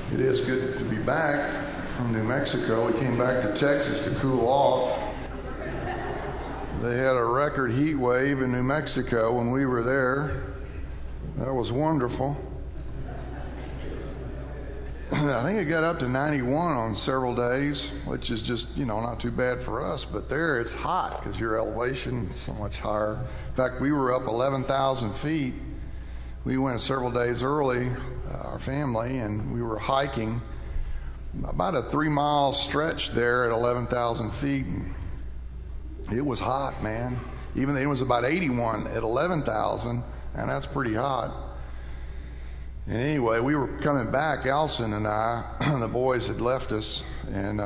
It is good to be back from New Mexico. We came back to Texas to cool off. They had a record heat wave in New Mexico when we were there. That was wonderful. I think it got up to 91 on several days, which is just, not too bad for us. But there it's hot because your elevation is so much higher. In fact, we were up 11,000 feet. We went several days early, our family, and we were hiking about a 3-mile stretch there at 11,000 feet. And it was hot, man. Even though it was about 81 at 11,000, and that's pretty hot. And anyway, we were coming back, Allison and I, the boys had left us, and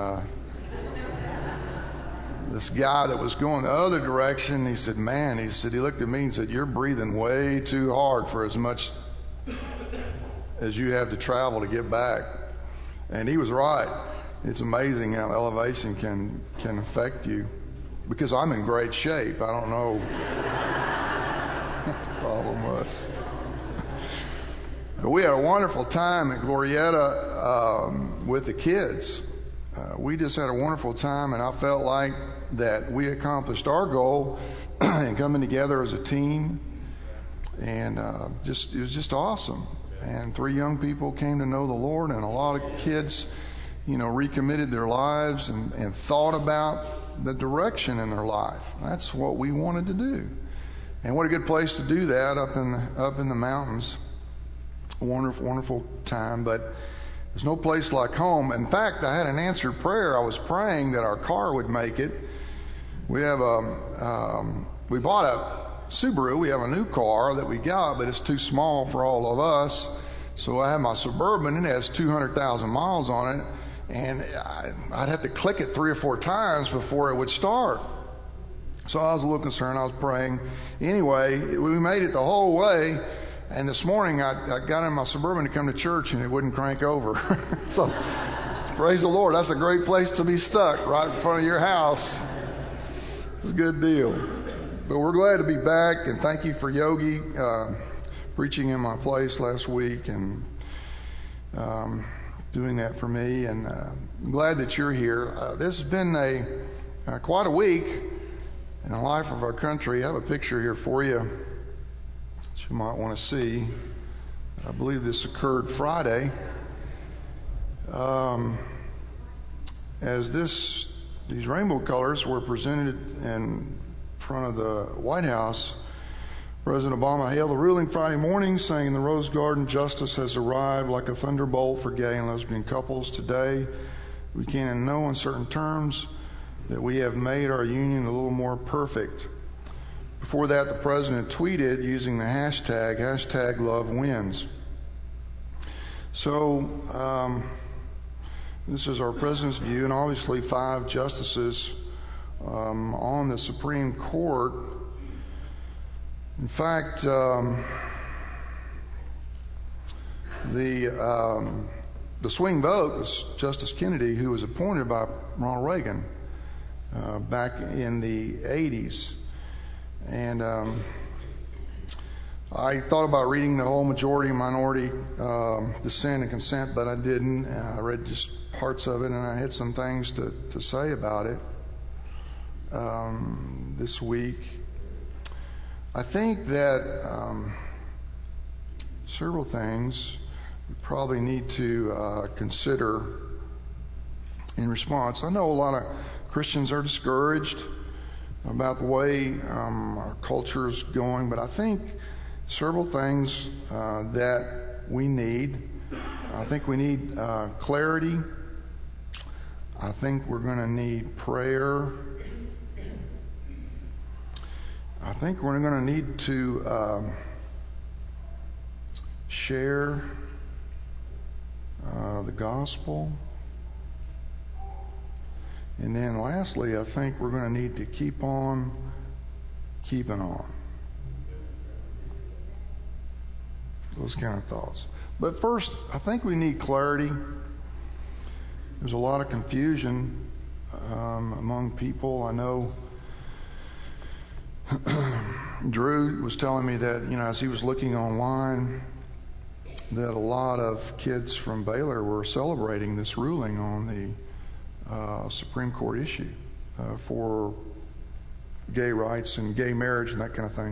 this guy that was going the other direction, he said, he looked at me and said, "You're breathing way too hard for as much as you have to travel to get back." And he was right. It's amazing how elevation can affect you. Because I'm in great shape. I don't know what the problem was. But we had a wonderful time at Glorieta with the kids. We just had a wonderful time, and I felt like that we accomplished our goal in coming together as a team. And it was just awesome. And 3 young people came to know the Lord, and a lot of kids, recommitted their lives and thought about the direction in their life. That's what we wanted to do. And what a good place to do that up in the mountains. Wonderful, wonderful time, but there's no place like home. In fact, I had an answered prayer. I was praying that our car would make it. We have we bought a Subaru. We have a new car that we got, but it's too small for all of us. So I have my Suburban, and it has 200,000 miles on it, and I'd have to click it 3 or 4 times before it would start. So I was a little concerned. I was praying. Anyway, we made it the whole way. And this morning, I got in my Suburban to come to church, and it wouldn't crank over. So, praise the Lord. That's a great place to be stuck, right in front of your house. It's a good deal. But we're glad to be back, and thank you for Yogi preaching in my place last week and doing that for me. And I'm glad that you're here. This has been quite a week in the life of our country. I have a picture here for you you might want to see. I believe this occurred Friday. As these rainbow colors were presented in front of the White House, President Obama hailed the ruling Friday morning, saying, "In the Rose Garden, justice has arrived like a thunderbolt for gay and lesbian couples. Today, we can in no uncertain terms that we have made our union a little more perfect." Before that, the president tweeted using the hashtag #LoveWins. So this is our president's view, and obviously 5 justices on the Supreme Court. In fact, the swing vote was Justice Kennedy, who was appointed by Ronald Reagan back in the 80s. And I thought about reading the whole majority and minority dissent and consent, but I didn't. I read just parts of it, and I had some things to say about it this week. I think that several things we probably need to consider in response. I know a lot of Christians are discouraged about the way our culture is going, but I think several things that we need. I think we need clarity. I think we're going to need prayer. I think we're going to need to share the gospel. And then lastly, I think we're going to need to keep on keeping on. Those kind of thoughts. But first, I think we need clarity. There's a lot of confusion among people. I know Drew was telling me that, as he was looking online, that a lot of kids from Baylor were celebrating this ruling on the Supreme Court issue for gay rights and gay marriage and that kind of thing.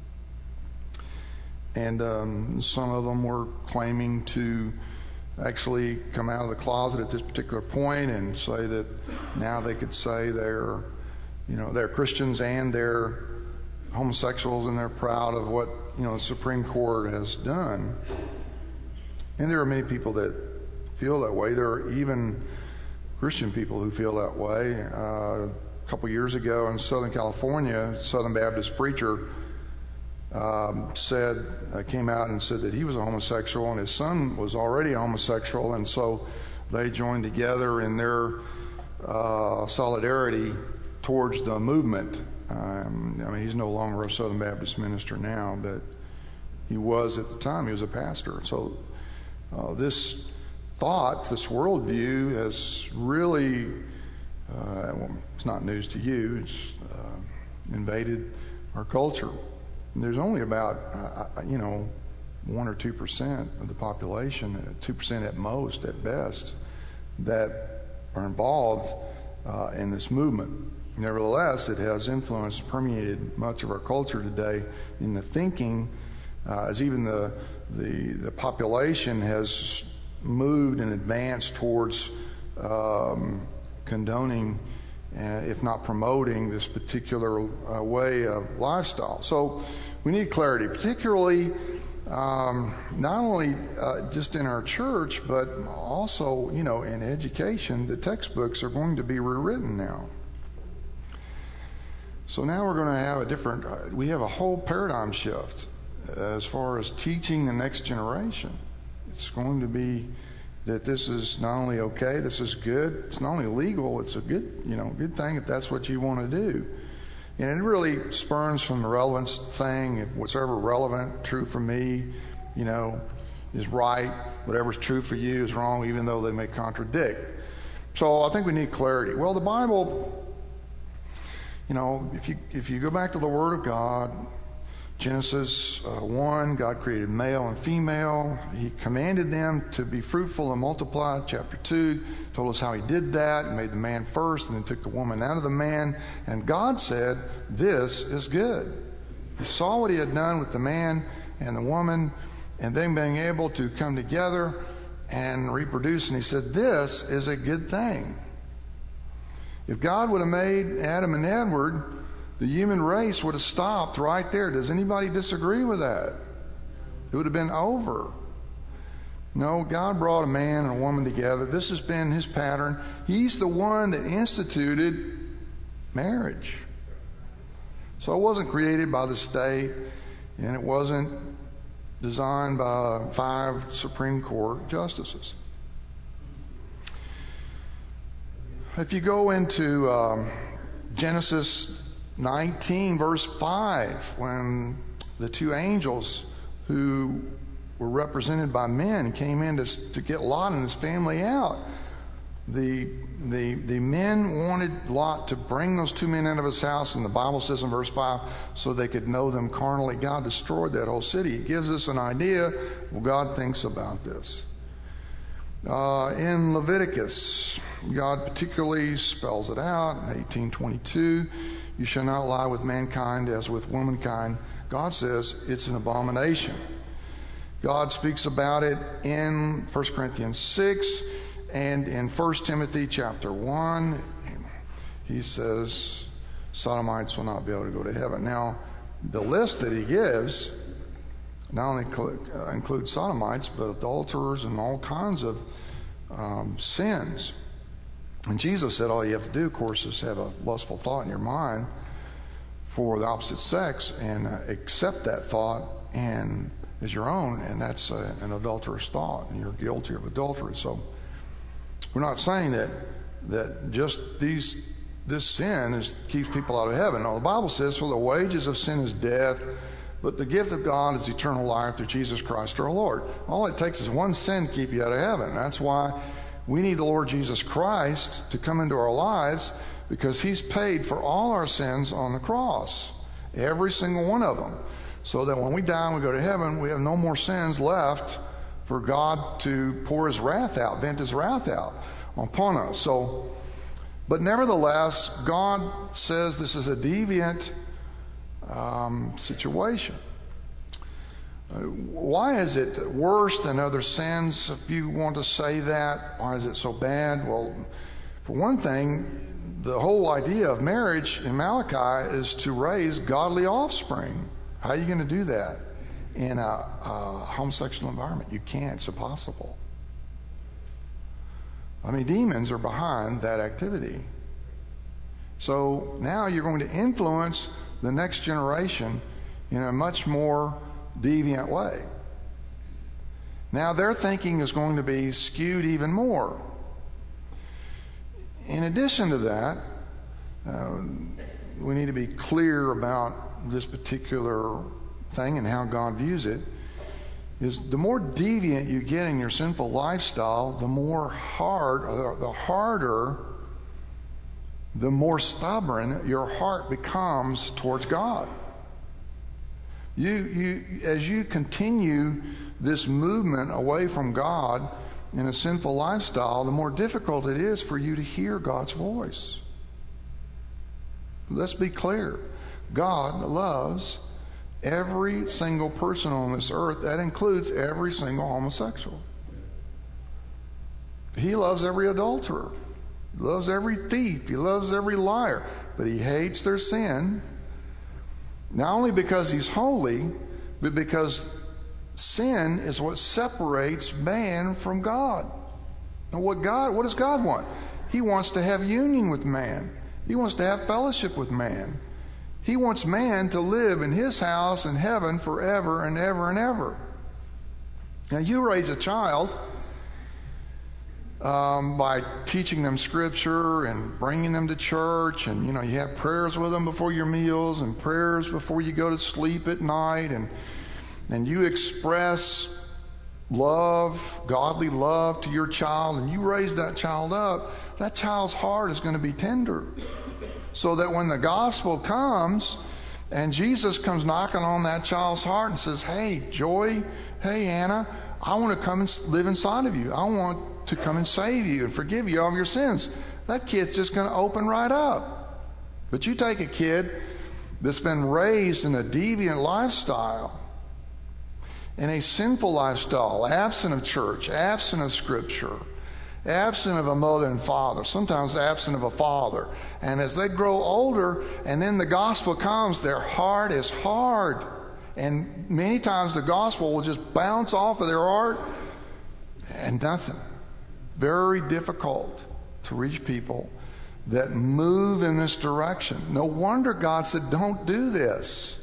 And some of them were claiming to actually come out of the closet at this particular point and say that now they could say they're Christians and they're homosexuals, and they're proud of what the Supreme Court has done. And there are many people that feel that way. There are even Christian people who feel that way. A couple years ago in Southern California, a Southern Baptist preacher came out and said that he was a homosexual and his son was already a homosexual, and so they joined together in their solidarity towards the movement. He's no longer a Southern Baptist minister now, but he was at the time. He was a pastor. So this thought, this worldview has really, it's not news to you, it's invaded our culture. And there's only about, 1 or 2% of the population, 2% at most, at best, that are involved in this movement. Nevertheless, it has influenced, permeated much of our culture today in the thinking, as even the population has moved and advanced towards condoning, if not promoting, this particular way of lifestyle. So we need clarity, particularly not only just in our church, but also, in education. The textbooks are going to be rewritten now. So now we're going to have we have a whole paradigm shift as far as teaching the next generation. It's going to be that this is not only okay, this is good. It's not only legal, it's a good thing if that's what you want to do. And it really spurns from the relevance thing. If what's ever relevant, true for me, is right. Whatever's true for you is wrong, even though they may contradict. So I think we need clarity. Well, the Bible, if you go back to the Word of God, Genesis 1, God created male and female. He commanded them to be fruitful and multiply. Chapter 2 told us how He did that. He made the man first and then took the woman out of the man. And God said, this is good. He saw what He had done with the man and the woman and them being able to come together and reproduce. And He said, this is a good thing. If God would have made Adam and Edward, the human race would have stopped right there. Does anybody disagree with that? It would have been over. No, God brought a man and a woman together. This has been His pattern. He's the one that instituted marriage. So it wasn't created by the state, and it wasn't designed by 5 Supreme Court justices. If you go into Genesis 19, verse 5, when the 2 angels who were represented by men came in to get Lot and his family out, the men wanted Lot to bring those 2 men out of his house, and the Bible says in verse 5, so they could know them carnally. God destroyed that whole city. It gives us an idea what God thinks about this. In Leviticus, God particularly spells it out in 18:22. You shall not lie with mankind as with womankind. God says it's an abomination. God speaks about it in 1 Corinthians 6 and in 1 Timothy chapter 1. He says sodomites will not be able to go to heaven. Now, the list that he gives not only includes sodomites, but adulterers and all kinds of sins. And Jesus said all you have to do, of course, is have a lustful thought in your mind for the opposite sex and accept that thought and as your own, and that's an adulterous thought, and you're guilty of adultery. So we're not saying that just this sin keeps people out of heaven. No, the Bible says, for the wages of sin is death, but the gift of God is eternal life through Jesus Christ our Lord. All it takes is one sin to keep you out of heaven. That's why we need the Lord Jesus Christ to come into our lives, because He's paid for all our sins on the cross. Every single one of them. So that when we die and we go to heaven, we have no more sins left for God to pour his wrath out, vent his wrath out upon us. So, but nevertheless, God says this is a deviant situation. Why is it worse than other sins, if you want to say that? Why is it so bad? Well, for one thing, the whole idea of marriage in Malachi is to raise godly offspring. How are you going to do that in a homosexual environment? You can't. It's impossible. I mean, demons are behind that activity. So now you're going to influence the next generation in a much more deviant way. Now their thinking is going to be skewed even more. In addition to that, we need to be clear about this particular thing and how God views it. Is the more deviant you get in your sinful lifestyle, the more the more stubborn your heart becomes towards God. As you continue this movement away from God in a sinful lifestyle, the more difficult it is for you to hear God's voice. Let's be clear. God loves every single person on this earth. That includes every single homosexual. He loves every adulterer. He loves every thief. He loves every liar. But he hates their sin. Not only because he's holy, but because sin is what separates man from God. Now what does God want? He wants to have union with man. He wants to have fellowship with man. He wants man to live in his house in heaven forever and ever and ever. Now you raise a child by teaching them Scripture and bringing them to church, and you have prayers with them before your meals and prayers before you go to sleep at night, and you express love, godly love to your child, and you raise that child up. That child's heart is going to be tender, so that when the gospel comes and Jesus comes knocking on that child's heart and says, "Hey, Joy, hey, Anna, I want to come and live inside of you. I want to come and save you and forgive you of your sins," that kid's just going to open right up. But you take a kid that's been raised in a deviant lifestyle, in a sinful lifestyle, absent of church, absent of Scripture, absent of a mother and father, sometimes absent of a father. And as they grow older and then the gospel comes, their heart is hard. And many times the gospel will just bounce off of their heart and nothing. Very difficult to reach people that move in this direction. No wonder God said, don't do this.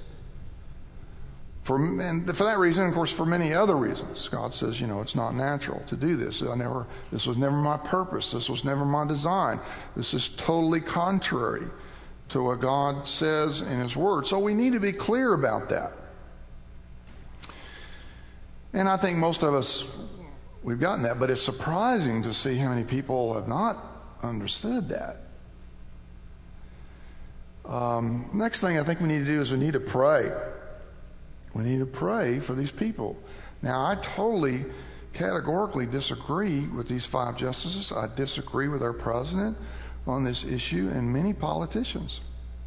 And for that reason, of course, for many other reasons, God says, it's not natural to do this. This was never my purpose. This was never my design. This is totally contrary to what God says in His Word. So we need to be clear about that. And I think most of us, we've gotten that, but it's surprising to see how many people have not understood that. Next thing I think we need to do is we need to pray. We need to pray for these people. Now, I totally, categorically disagree with these 5 justices. I disagree with our president on this issue and many politicians.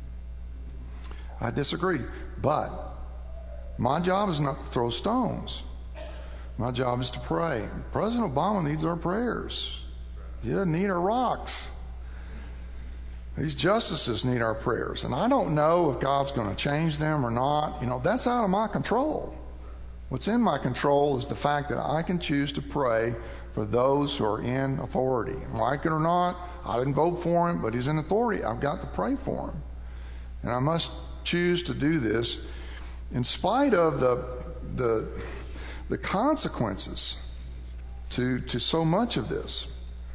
I disagree. But my job is not to throw stones. My job is to pray. President Obama needs our prayers. He doesn't need our rocks. These justices need our prayers. And I don't know if God's going to change them or not. That's out of my control. What's in my control is the fact that I can choose to pray for those who are in authority. Like it or not, I didn't vote for him, but he's in authority. I've got to pray for him. And I must choose to do this in spite of the consequences to so much of this.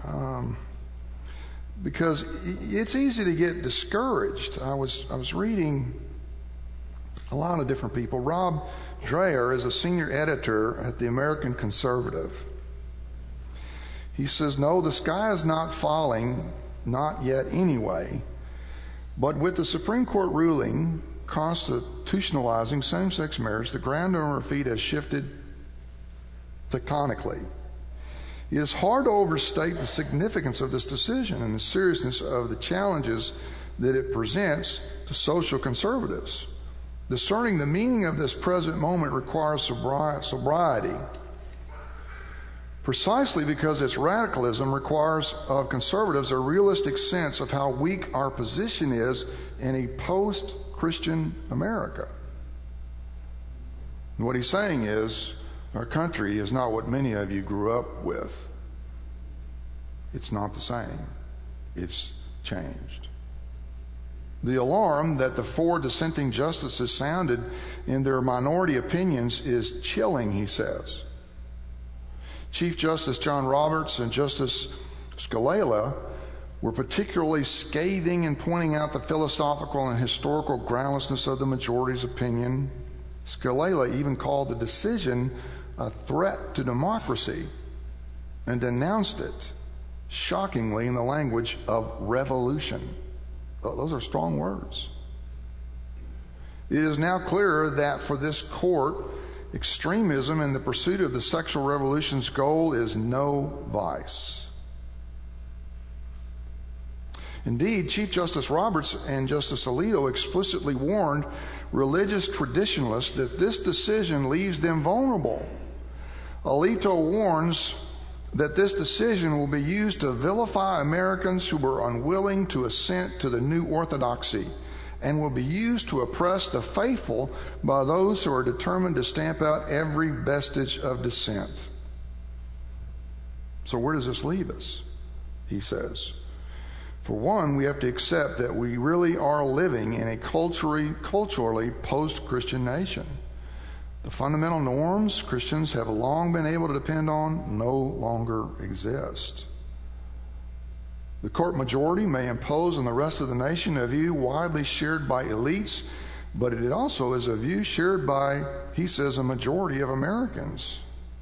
Because it's easy to get discouraged. I was reading a lot of different people. Rob Dreher is a senior editor at the American Conservative. He says, "No, the sky is not falling, not yet anyway. But with the Supreme Court ruling constitutionalizing same-sex marriage, the ground under our feet has shifted tectonically. It is hard to overstate the significance of this decision and the seriousness of the challenges that it presents to social conservatives. Discerning the meaning of this present moment requires sobriety, precisely because its radicalism requires of conservatives a realistic sense of how weak our position is in a post-Christian America. And what he's saying is, our country is not what many of you grew up with. It's not the same. It's changed. The alarm that the four dissenting justices sounded in their minority opinions is chilling, he says. Chief Justice John Roberts and Justice Scalia were particularly scathing in pointing out the philosophical and historical groundlessness of the majority's opinion. Scalia even called the decision a threat to democracy and denounced it, shockingly, in the language of revolution. Those are strong words. It is now clear that for this court, extremism in the pursuit of the sexual revolution's goal is no vice. Indeed, Chief Justice Roberts and Justice Alito explicitly warned religious traditionalists that this decision leaves them vulnerable. Alito warns that this decision will be used to vilify Americans who were unwilling to assent to the new orthodoxy, and will be used to oppress the faithful by those who are determined to stamp out every vestige of dissent. So where does this leave us? He says, for one, we have to accept that we really are living in a culturally post-Christian nation. The fundamental norms Christians have long been able to depend on no longer exist. The court majority may impose on the rest of the nation a view widely shared by elites, but it also is a view shared by, he says, a majority of Americans.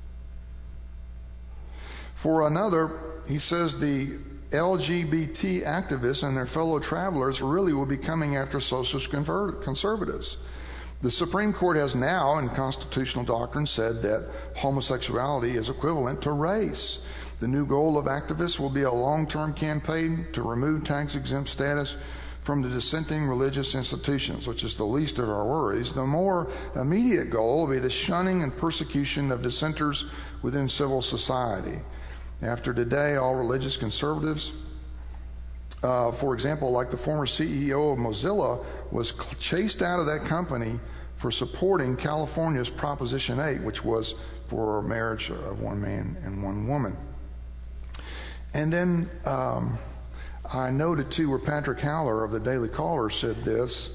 For another, he says the LGBT activists and their fellow travelers really will be coming after socialist conservatives. The Supreme Court has now, in constitutional doctrine, said that homosexuality is equivalent to race. The new goal of activists will be a long-term campaign to remove tax-exempt status from the dissenting religious institutions, which is the least of our worries. The more immediate goal will be the shunning and persecution of dissenters within civil society. After today, all religious conservatives, for example, like the former CEO of Mozilla, was chased out of that company for supporting California's Proposition 8, which was for marriage of one man and one woman. And then I noted too where Patrick Haller of the Daily Caller said this.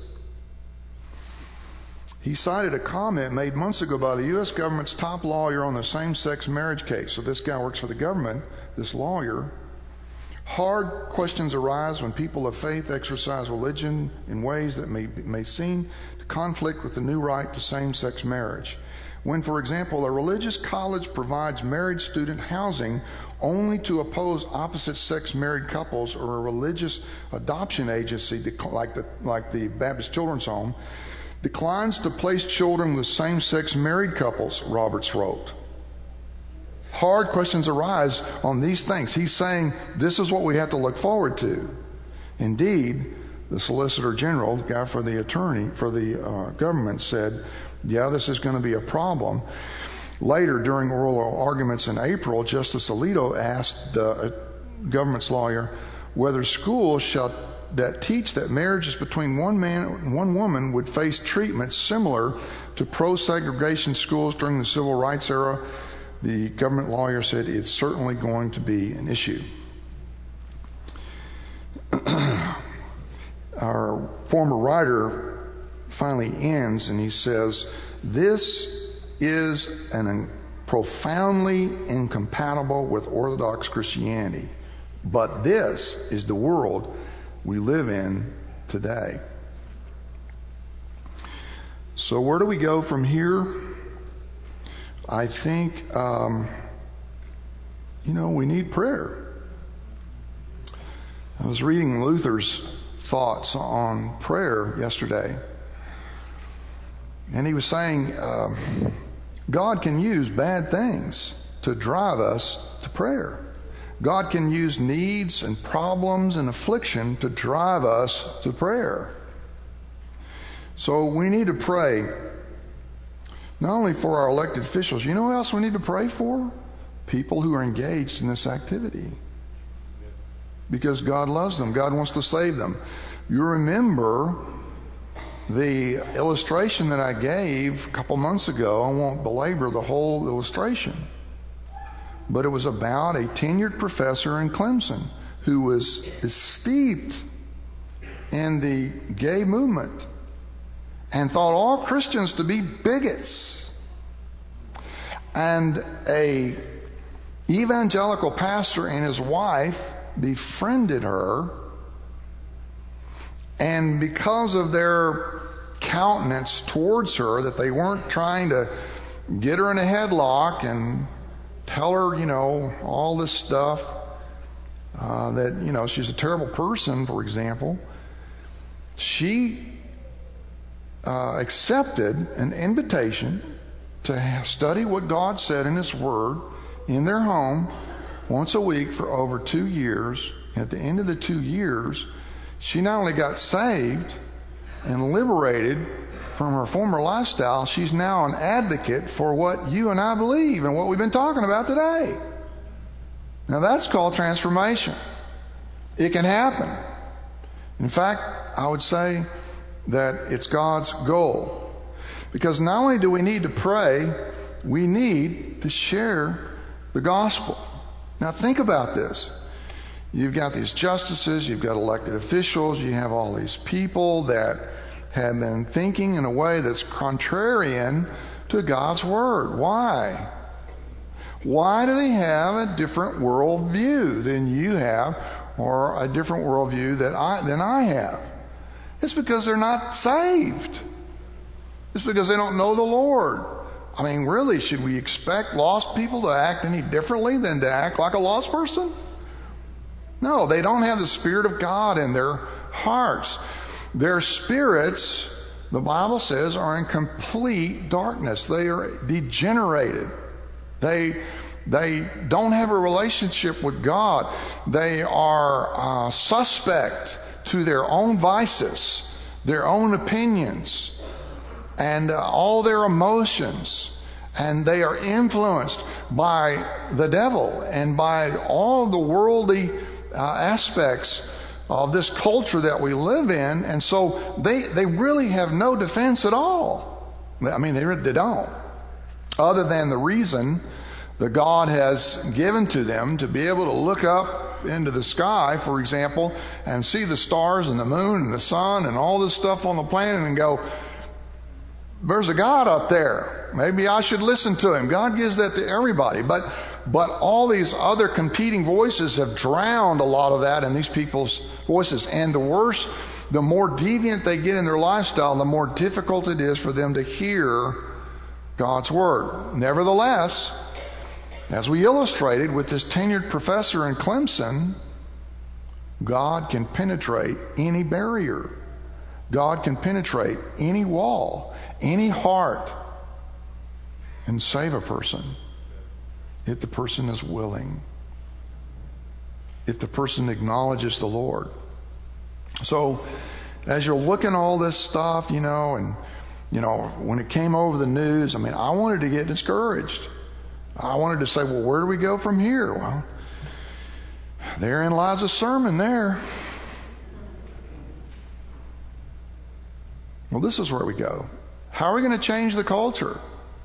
He cited a comment made months ago by the U.S. government's top lawyer on the same-sex marriage case. So this guy works for the government, this lawyer. Hard questions arise when people of faith exercise religion in ways that may seem to conflict with the new right to same-sex marriage. When, for example, a religious college provides married student housing only to oppose opposite-sex married couples, or a religious adoption agency like the Baptist Children's Home declines to place children with same-sex married couples, Roberts wrote. Hard questions arise on these things. He's saying this is what we have to look forward to. Indeed, the Solicitor General, the guy for the attorney for the government, said, yeah, this is going to be a problem. Later, during oral arguments in April, Justice Alito asked the government's lawyer whether schools that teach that marriage is between one man and one woman would face treatment similar to pro-segregation schools during the civil rights era. The government lawyer said it's certainly going to be an issue. Our former writer finally ends, and he says, this is profoundly incompatible with Orthodox Christianity, but this is the world we live in today. So where do we go from here? I think, we need prayer. I was reading Luther's thoughts on prayer yesterday, and he was saying God can use bad things to drive us to prayer. God can use needs and problems and affliction to drive us to prayer. So we need to pray not only for our elected officials. You know who else we need to pray for? People who are engaged in this activity. Because God loves them. God wants to save them. You remember the illustration that I gave a couple months ago. I won't belabor the whole illustration. But it was about a tenured professor in Clemson who was steeped in the gay movement and thought all Christians to be bigots. And a evangelical pastor and his wife befriended her, and because of their countenance towards her, that they weren't trying to get her in a headlock and tell her, all this stuff, that, she's a terrible person, for example, she accepted an invitation to study what God said in His Word in their home once a week for over 2 years. And at the end of the 2 years, she not only got saved and liberated from her former lifestyle, she's now an advocate for what you and I believe and what we've been talking about today. Now that's called transformation. It can happen. In fact, I would say that it's God's goal. Because not only do we need to pray, we need to share the gospel. Now think about this. You've got these justices, you've got elected officials, you have all these people that have been thinking in a way that's contrarian to God's Word. Why? Why do they have a different worldview than you have, or a different worldview than I have? It's because they're not saved. It's because they don't know the Lord. I mean, really, should we expect lost people to act any differently than to act like a lost person? No, they don't have the Spirit of God in their hearts. Their spirits, the Bible says, are in complete darkness. They are degenerated. They don't have a relationship with God. They are suspect to their own vices, their own opinions, and all their emotions. And they are influenced by the devil and by all the worldly aspects of this culture that we live in. And so they really have no defense at all. I mean, they don't. Other than the reason that God has given to them to be able to look up into the sky, for example, and see the stars and the moon and the sun and all this stuff on the planet and go, there's a God up there. Maybe I should listen to Him. God gives that to everybody. But all these other competing voices have drowned a lot of that in these people's voices. And the worse, the more deviant they get in their lifestyle, the more difficult it is for them to hear God's Word. Nevertheless, as we illustrated with this tenured professor in Clemson, God can penetrate any barrier. God can penetrate any wall, any heart, and save a person if the person is willing, if the person acknowledges the Lord. So as you're looking at all this stuff, and when it came over the news, I wanted to get discouraged. I wanted to say, well, where do we go from here? Well, therein lies a sermon there. Well, this is where we go. How are we going to change the culture?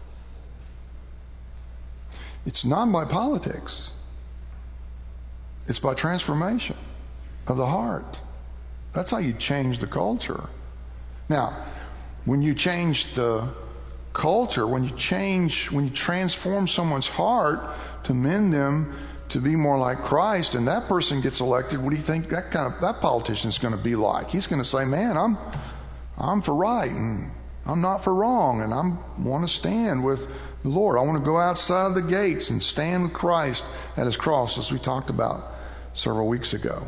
It's not by politics. It's by transformation of the heart. That's how you change the culture. Now, when you change the culture, when you transform someone's heart to mend them to be more like Christ, and that person gets elected, what do you think that politician is going to be like? He's going to say, man, I'm for right and I'm not for wrong, and I want to stand with the Lord. I want to go outside the gates and stand with Christ at His cross, as we talked about several weeks ago.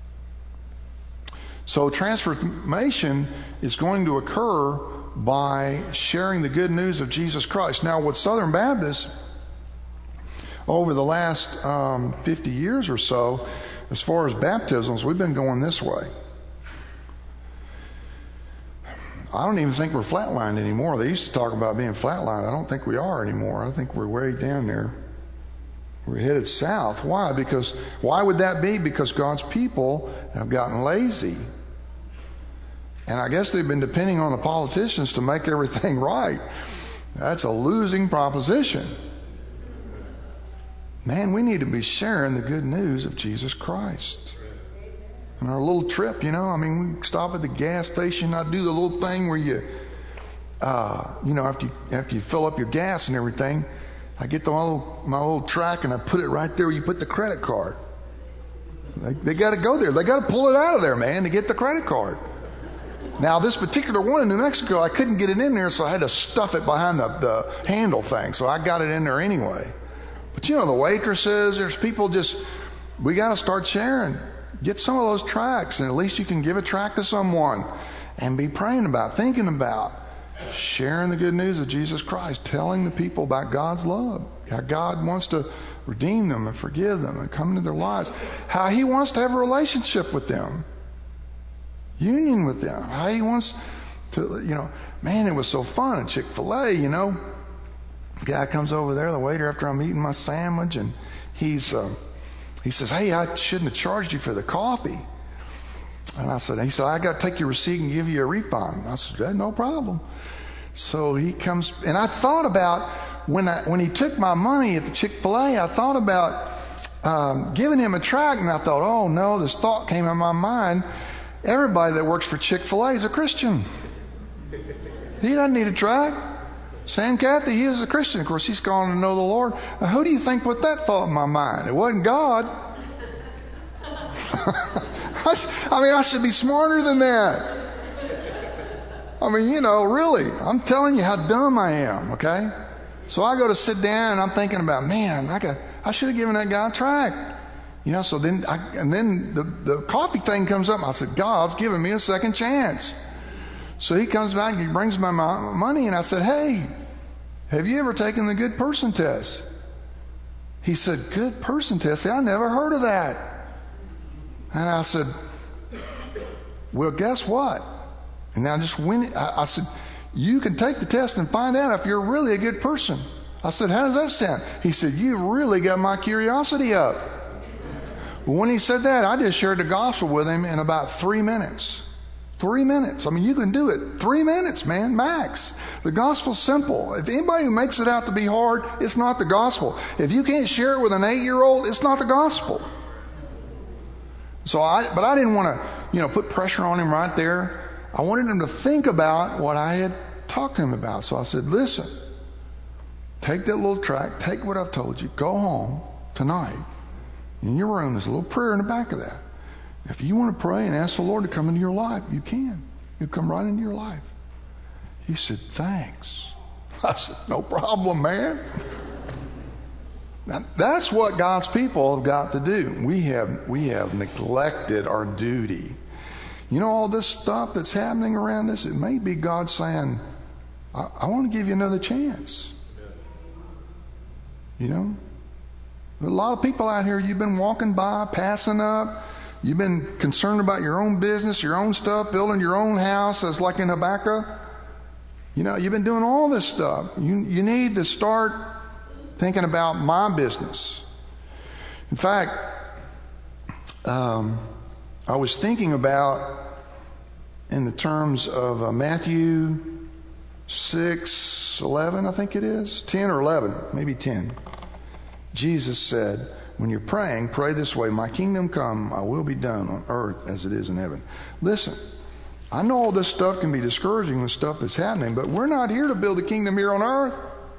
So transformation is going to occur by sharing the good news of Jesus Christ. Now, with Southern Baptists, over the last 50 years or so, as far as baptisms, we've been going this way. I don't even think we're flatlined anymore. They used to talk about being flatlined. I don't think we are anymore. I think we're way down there. We're headed south. Why? Why would that be? Because God's people have gotten lazy. And I guess they've been depending on the politicians to make everything right. That's a losing proposition. Man, we need to be sharing the good news of Jesus Christ. And our little trip, we stop at the gas station. I do the little thing where you, after you fill up your gas and everything, I get my little track and I put it right there where you put the credit card. They got to go there. They got to pull it out of there, man, to get the credit card. Now, this particular one in New Mexico, I couldn't get it in there, so I had to stuff it behind the handle thing. So I got it in there anyway. But the waitresses, there's people we got to start sharing. Get some of those tracts, and at least you can give a tract to someone and be praying about, thinking about, sharing the good news of Jesus Christ, telling the people about God's love, how God wants to redeem them and forgive them and come into their lives, how He wants to have a relationship with them, union with them, how He wants to, man, it was so fun at Chick-fil-A, The guy comes over there, the waiter, after I'm eating my sandwich, and he says, hey, I shouldn't have charged you for the coffee. And he said, I got to take your receipt and give you a refund. I said, no problem. So he comes, and I thought about, when he took my money at the Chick-fil-A, I thought about giving him a tract, and I thought, oh no, this thought came in my mind. Everybody that works for Chick-fil-A is a Christian. He doesn't need a tract. Sam Cathy, he is a Christian. Of course, he's gone to know the Lord. Now, who do you think put that thought in my mind? It wasn't God. I should be smarter than that. Really, I'm telling you how dumb I am, okay? So I go to sit down, and I'm thinking about, man, I should have given that guy a tract. So then the coffee thing comes up. I said, God's giving me a second chance. So he comes back and he brings me my money, and I said, hey, have you ever taken the good person test? He said, good person test? I never heard of that. And I said, well, guess what? And I I said, you can take the test and find out if you're really a good person. I said, how does that sound? He said, you really got my curiosity up. Well, when he said that, I just shared the gospel with him in about 3 minutes. 3 minutes. You can do it. 3 minutes, man, max. The gospel's simple. If anybody who makes it out to be hard, it's not the gospel. If you can't share it with an 8-year-old, it's not the gospel. But I didn't want to, put pressure on him right there. I wanted him to think about what I had talked to him about. So I said, listen, take that little tract, take what I've told you, go home tonight. In your room, there's a little prayer in the back of that. If you want to pray and ask the Lord to come into your life, you can. He'll come right into your life. He said, thanks. I said, no problem, man. Now, that's what God's people have got to do. We have neglected our duty. All this stuff that's happening around us, it may be God saying, I want to give you another chance. There are a lot of people out here, you've been walking by, passing up. You've been concerned about your own business, your own stuff, building your own house, as like in Habakkuk. You've been doing all this stuff. You need to start thinking about my business. In fact, I was thinking about, in the terms of Matthew 6:11, I think it is, 10 or 11, maybe 10. Jesus said, when you're praying, pray this way, my kingdom come, my will be done on earth as it is in heaven. Listen, I know all this stuff can be discouraging, the stuff that's happening, but we're not here to build a kingdom here on earth.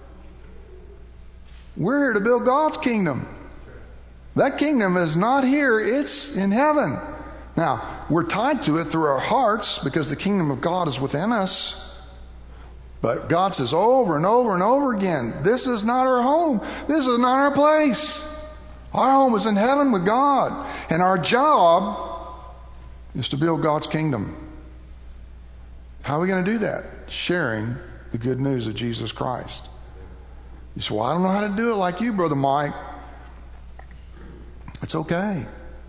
We're here to build God's kingdom. That kingdom is not here, it's in heaven. Now, we're tied to it through our hearts because the kingdom of God is within us. But God says over and over and over again, this is not our home. This is not our place. Our home is in heaven with God. And our job is to build God's kingdom. How are we going to do that? Sharing the good news of Jesus Christ. You say, well, I don't know how to do it like you, Brother Mike. It's okay.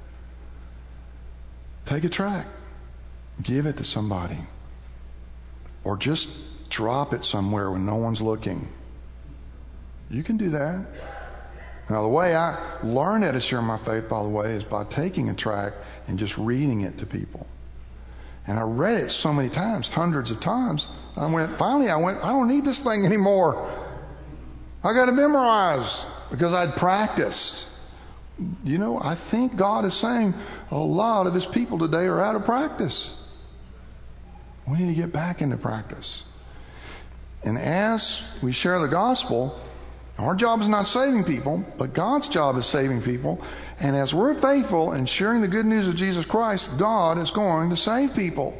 Take a tract. Give it to somebody. Or just drop it somewhere when no one's looking. You can do that. Now, the way I learned how to share my faith, by the way, is by taking a tract and just reading it to people. And I read it so many times, hundreds of times. Finally I went, I don't need this thing anymore. I got to memorize because I'd practiced. You know, I think God is saying a lot of His people today are out of practice. We need to get back into practice. And as we share the gospel, our job is not saving people, but God's job is saving people. And as we're faithful in sharing the good news of Jesus Christ, God is going to save people.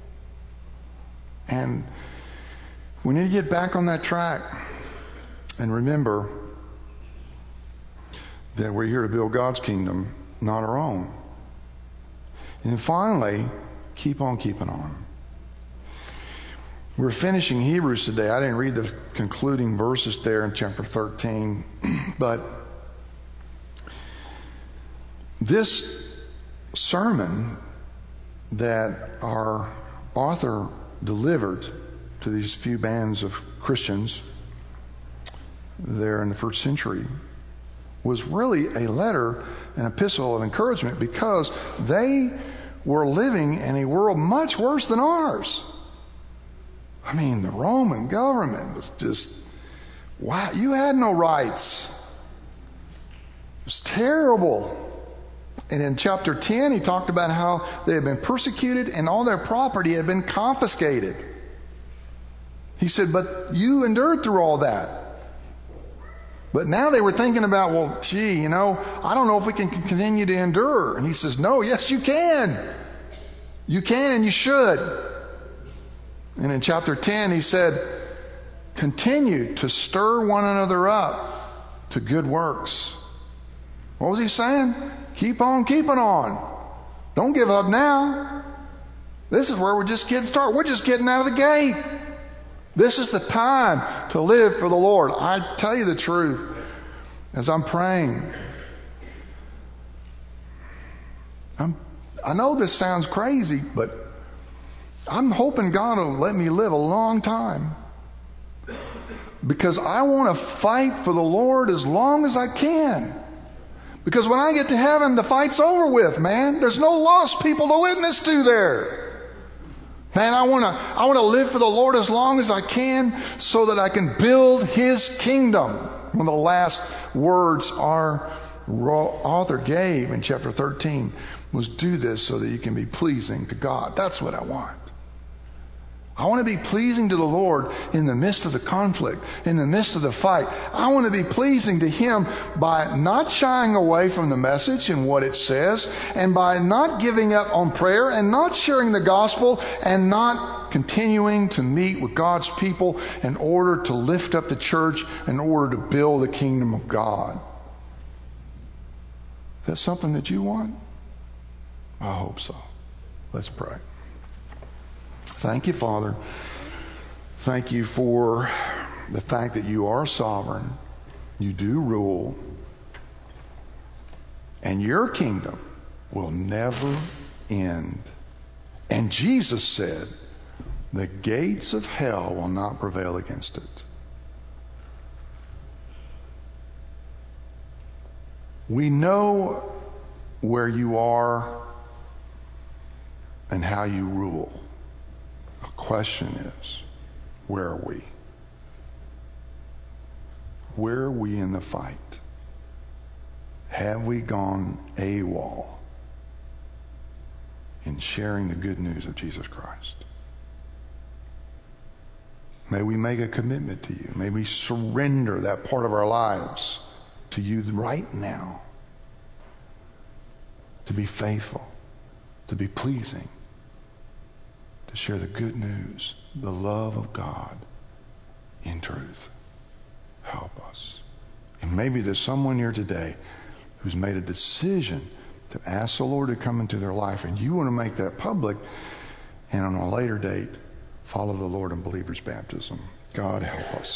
And we need to get back on that track and remember that we're here to build God's kingdom, not our own. And finally, keep on keeping on. We're finishing Hebrews today. I didn't read the concluding verses there in chapter 13, but this sermon that our author delivered to these few bands of Christians there in the first century was really a letter, an epistle of encouragement, because they were living in a world much worse than ours. I mean, the Roman government was just, wow, you had no rights. It was terrible. And in chapter 10, he talked about how they had been persecuted and all their property had been confiscated. He said, but you endured through all that. But now they were thinking about, well, gee, you know, I don't know if we can continue to endure. And he says, no, yes, you can. You can and you should. And in chapter 10, he said, continue to stir one another up to good works. What was he saying? Keep on keeping on. Don't give up now. This is where we're just getting started. We're just getting out of the gate. This is the time to live for the Lord. I tell you the truth, as I'm praying, I know this sounds crazy, but I'm hoping God will let me live a long time, because I want to fight for the Lord as long as I can. Because when I get to heaven, the fight's over with, man. There's no lost people to witness to there. Man, I want to live for the Lord as long as I can so that I can build His kingdom. One of the last words our author gave in chapter 13 was, do this so that you can be pleasing to God. That's what I want. I want to be pleasing to the Lord in the midst of the conflict, in the midst of the fight. I want to be pleasing to Him by not shying away from the message and what it says, and by not giving up on prayer and not sharing the gospel and not continuing to meet with God's people in order to lift up the church, in order to build the kingdom of God. Is that something that you want? I hope so. Let's pray. Thank you, Father. Thank you for the fact that you are sovereign. You do rule. And your kingdom will never end. And Jesus said, the gates of hell will not prevail against it. We know where you are and how you rule. The question is, where are we? Where are we in the fight? Have we gone AWOL in sharing the good news of Jesus Christ? May we make a commitment to you. May we surrender that part of our lives to you right now, to be faithful, to be pleasing, to share the good news, the love of God in truth. Help us. And maybe there's someone here today who's made a decision to ask the Lord to come into their life, and you want to make that public, and on a later date, follow the Lord in believer's baptism. God help us.